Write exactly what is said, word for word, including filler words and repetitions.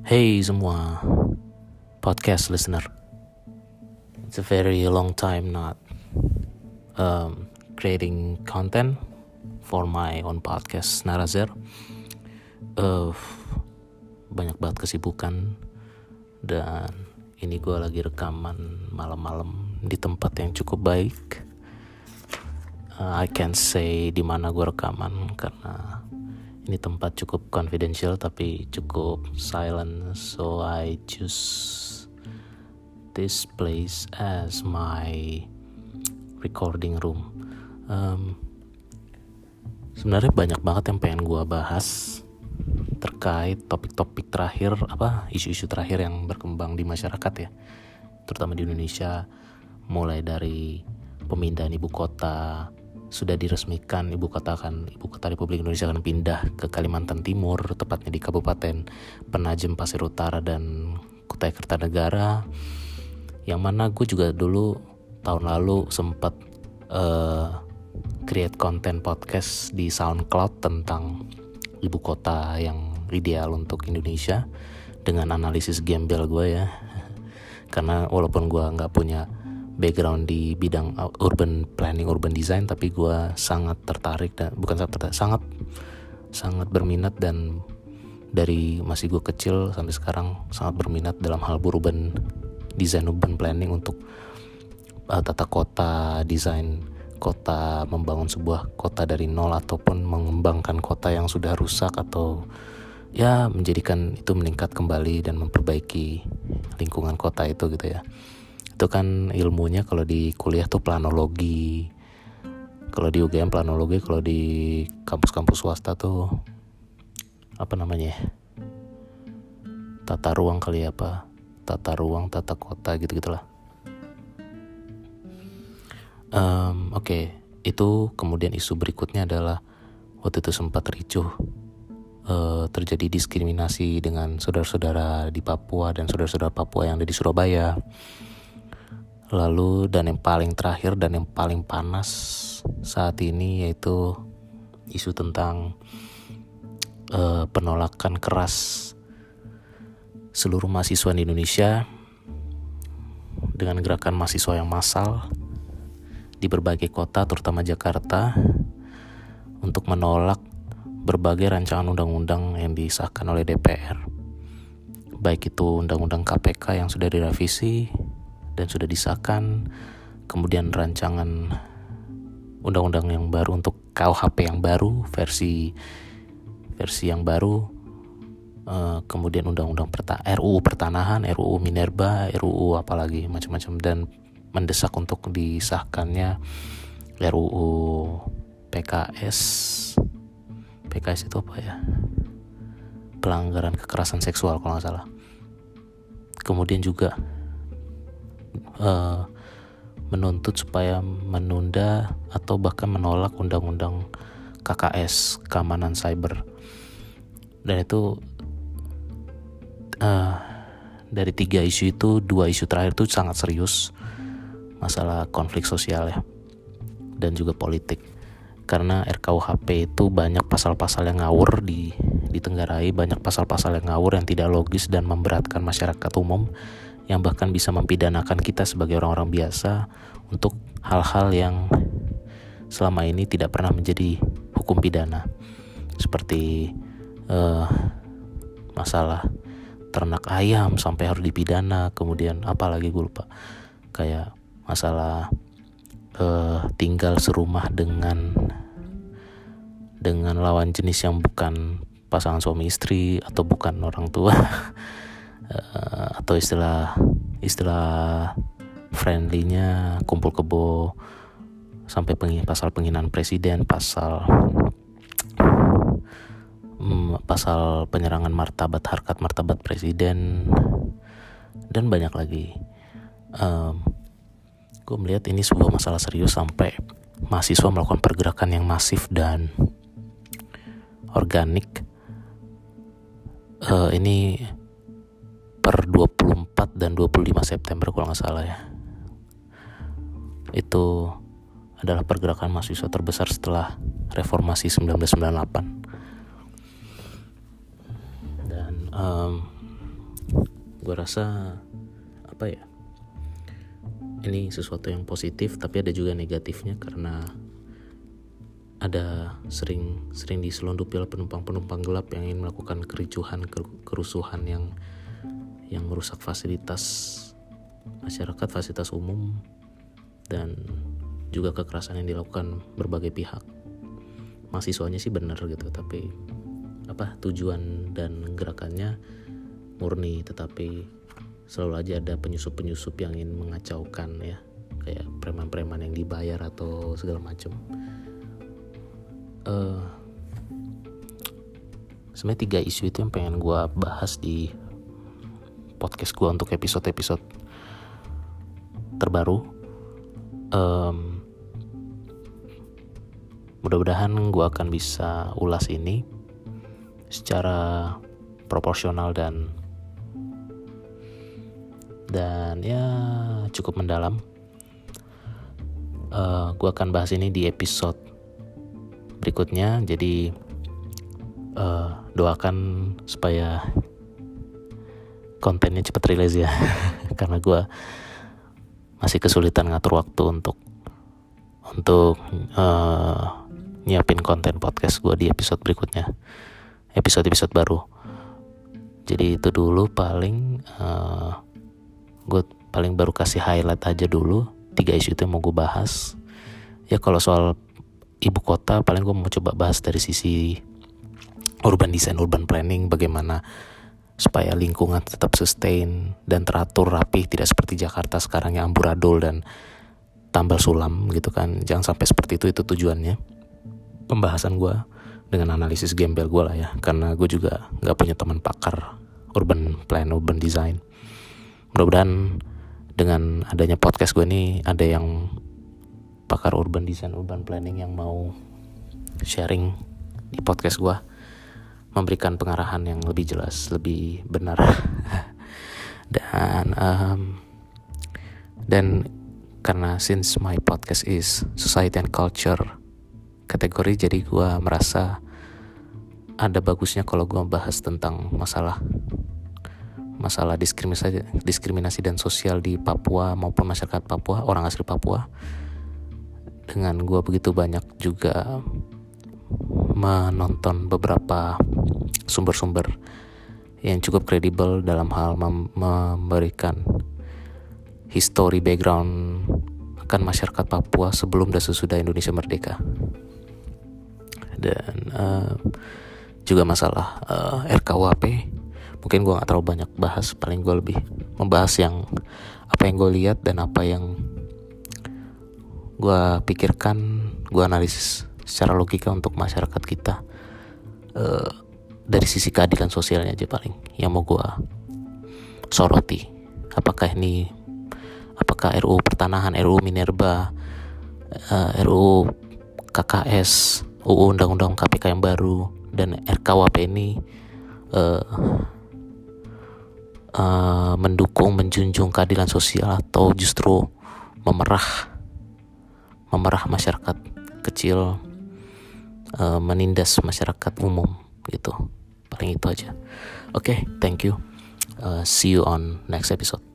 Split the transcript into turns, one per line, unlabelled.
Hey semua podcast listener, it's a very long time not um, creating content for my own podcast Narazir. Uh, banyak banget kesibukan dan ini gue lagi rekaman malam-malam di tempat yang cukup baik. Uh, I can't say di mana gue rekaman karena ini tempat cukup confidential tapi cukup silent, so I choose this place as my recording room. Um, sebenarnya banyak banget yang pengen gue bahas terkait topik-topik terakhir, apa isu-isu terakhir yang berkembang di masyarakat ya, terutama di Indonesia, mulai dari pemindahan ibu kota. Sudah diresmikan ibu kota kan ibu kota Republik Indonesia akan pindah ke Kalimantan Timur, tepatnya di Kabupaten Penajam Pasir Utara dan Kutai Kertanegara, yang mana gue juga dulu tahun lalu sempat uh, create konten podcast di SoundCloud tentang ibu kota yang ideal untuk Indonesia dengan analisis gembel gue ya, karena walaupun gue nggak punya background di bidang urban planning, urban design, tapi gue sangat tertarik dan bukan sangat tertarik, sangat sangat berminat dan dari masih gue kecil sampai sekarang sangat berminat dalam hal urban design, urban planning untuk uh, tata kota, desain kota, membangun sebuah kota dari nol ataupun mengembangkan kota yang sudah rusak atau ya menjadikan itu meningkat kembali dan memperbaiki lingkungan kota itu gitu ya. Itu kan ilmunya kalau di kuliah tuh planologi, kalau di U G M planologi, kalau di kampus-kampus swasta tuh apa namanya ya, tata ruang kali apa, tata ruang, tata kota gitu-gitulah. um, Oke, okay. Itu kemudian isu berikutnya adalah waktu itu sempat ricuh, uh, terjadi diskriminasi dengan saudara-saudara di Papua dan saudara-saudara Papua yang ada di Surabaya. Lalu dan yang paling terakhir dan yang paling panas saat ini yaitu isu tentang uh, penolakan keras seluruh mahasiswa di Indonesia dengan gerakan mahasiswa yang massal di berbagai kota terutama Jakarta untuk menolak berbagai rancangan undang-undang yang disahkan oleh D P R, baik itu undang-undang K P K yang sudah direvisi dan sudah disahkan, kemudian rancangan undang-undang yang baru untuk K U H P yang baru, versi versi yang baru, uh, kemudian undang-undang perta- R U U pertanahan, R U U Minerba, R U U apalagi macam-macam, dan mendesak untuk disahkannya R U U P K S. P K S itu apa ya? Pelanggaran kekerasan seksual kalau nggak salah. Kemudian juga Uh, menuntut supaya menunda atau bahkan menolak undang-undang K K S, keamanan cyber. Dan itu uh, dari tiga isu itu, dua isu terakhir itu sangat serius, masalah konflik sosial ya dan juga politik, karena R K U H P itu banyak pasal-pasal yang ngawur di ditenggarai, banyak pasal-pasal yang ngawur yang tidak logis dan memberatkan masyarakat umum, yang bahkan bisa mempidanakan kita sebagai orang-orang biasa untuk hal-hal yang selama ini tidak pernah menjadi hukum pidana, seperti uh, masalah ternak ayam sampai harus dipidana. Kemudian apalagi gue lupa, kayak masalah uh, tinggal serumah dengan dengan lawan jenis yang bukan pasangan suami istri atau bukan orang tua. Uh, atau istilah istilah friendly-nya kumpul kebo, sampai pengin, pasal penghinaan presiden, pasal um, pasal penyerangan martabat, harkat martabat presiden, dan banyak lagi. Um, gue melihat ini sebuah masalah serius sampai mahasiswa melakukan pergerakan yang masif dan organik. Uh, ini per dua puluh empat dan dua puluh lima September kalau gak salah ya. Itu adalah pergerakan mahasiswa terbesar setelah reformasi sembilan belas sembilan puluh delapan. Dan um, gue rasa apa ya, ini sesuatu yang positif tapi ada juga negatifnya, karena ada sering sering diselundupi oleh penumpang-penumpang gelap yang ingin melakukan kericuhan, kerusuhan yang yang merusak fasilitas masyarakat, fasilitas umum, dan juga kekerasan yang dilakukan berbagai pihak. Mahasiswanya sih benar gitu, tapi apa tujuan dan gerakannya murni, tetapi selalu aja ada penyusup-penyusup yang ingin mengacaukan ya, kayak preman-preman yang dibayar atau segala macam. Uh, sebenarnya tiga isu itu yang pengen gue bahas di podcast gue untuk episode-episode terbaru. Um, mudah-mudahan gue akan bisa ulas ini secara proporsional dan dan ya cukup mendalam. Uh, gue akan bahas ini di episode berikutnya, jadi uh, doakan supaya kontennya cepat rilis ya karena gue masih kesulitan ngatur waktu untuk untuk uh, nyiapin konten podcast gue di episode berikutnya, episode-episode baru. Jadi itu dulu paling uh, gue paling baru kasih highlight aja dulu tiga isu itu yang mau gue bahas. Ya kalau soal ibu kota paling gue mau coba bahas dari sisi urban design, urban planning, bagaimana supaya lingkungan tetap sustain dan teratur rapi, tidak seperti Jakarta sekarang yang amburadul dan tambal sulam gitu kan. Jangan sampai seperti itu, itu tujuannya pembahasan gue dengan analisis gembel gue lah ya, karena gue juga gak punya teman pakar urban plan, urban design. Mudah-mudahan dengan adanya podcast gue ini ada yang pakar urban design, urban planning yang mau sharing di podcast gue, memberikan pengarahan yang lebih jelas, lebih benar. dan um, dan karena since my podcast is society and culture kategori, jadi gue merasa ada bagusnya kalau gue bahas tentang masalah masalah diskriminasi diskriminasi dan sosial di Papua maupun masyarakat Papua, orang asli Papua. Dengan gue begitu banyak juga menonton beberapa sumber-sumber yang cukup kredibel dalam hal mem- memberikan history background akan masyarakat Papua sebelum dan sesudah Indonesia merdeka. Dan uh, juga masalah uh, R K U H P. Mungkin gue gak terlalu banyak bahas, paling gue lebih membahas yang apa yang gue lihat dan apa yang gue pikirkan, gue analisis secara logika untuk masyarakat kita, uh, dari sisi keadilan sosialnya aja paling yang mau gue soroti. Apakah ini, apakah R U pertanahan, R U Minerba, uh, R U K K S, U U Undang-Undang K P K yang baru, dan R K U H P ini uh, uh, mendukung, menjunjung keadilan sosial atau justru memerah memerah masyarakat kecil, uh, menindas masyarakat umum gitu. Paling itu aja. Oke, okay, thank you. Uh, see you on next episode.